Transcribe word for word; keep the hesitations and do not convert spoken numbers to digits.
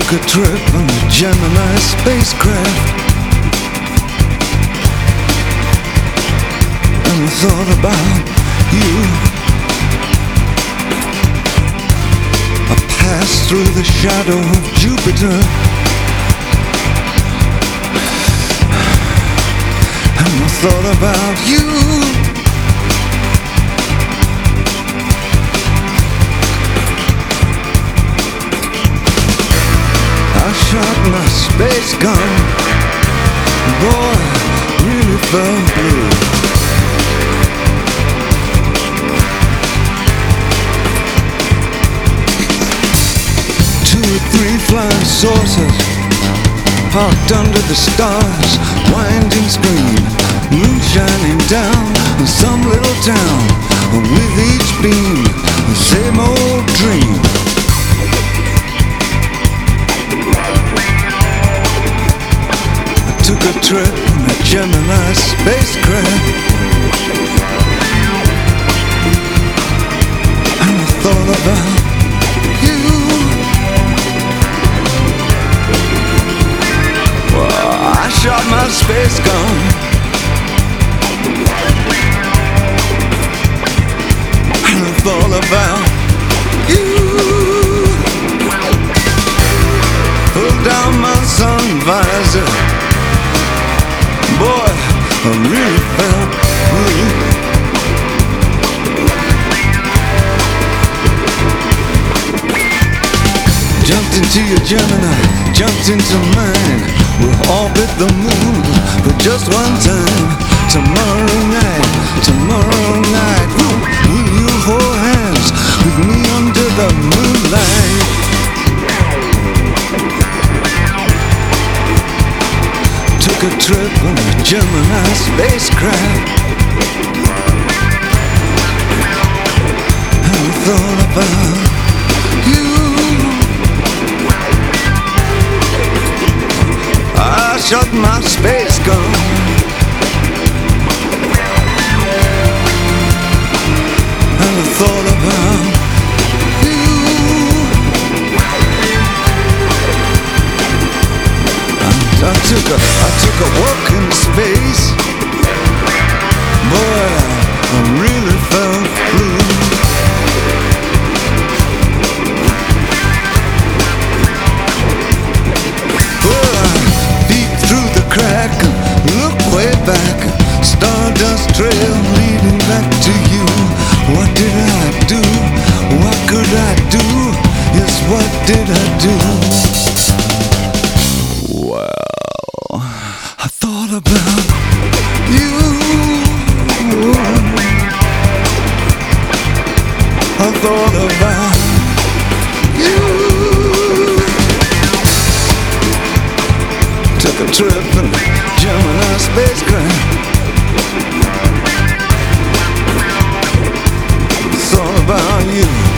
Took a trip on the Gemini spacecraft, and I thought about you. I passed through the shadow of Jupiter, and I thought about you. I shot my space gun, boy, really felt blue. Two or three flying saucers parked under the stars, winding screen, moon shining down in some little town. With each beam, the same old dream. Took a trip on a Gemini spacecraft, and I thought about you. Well, I shot my space gun, and I thought about you. Pulled down my sun visor, boy, I really felt blue. Jumped into your Gemini, jumped into mine. We'll orbit the moon for just one time. Tomorrow night, tomorrow night, will, will you hold hands with me under the moonlight? Took a trip on a Gemini spacecraft, and I thought about you. I shot my space gun, and I thought about you. I took a, I took a walk in space, boy, I really felt blue. Well, I peeked through the crack, look way back, stardust trail leading back to you. What did I do? What could I do? Yes, what did I do? Well, I thought about you. I thought about you. Took a trip in the Gemini spacecraft, thought about you.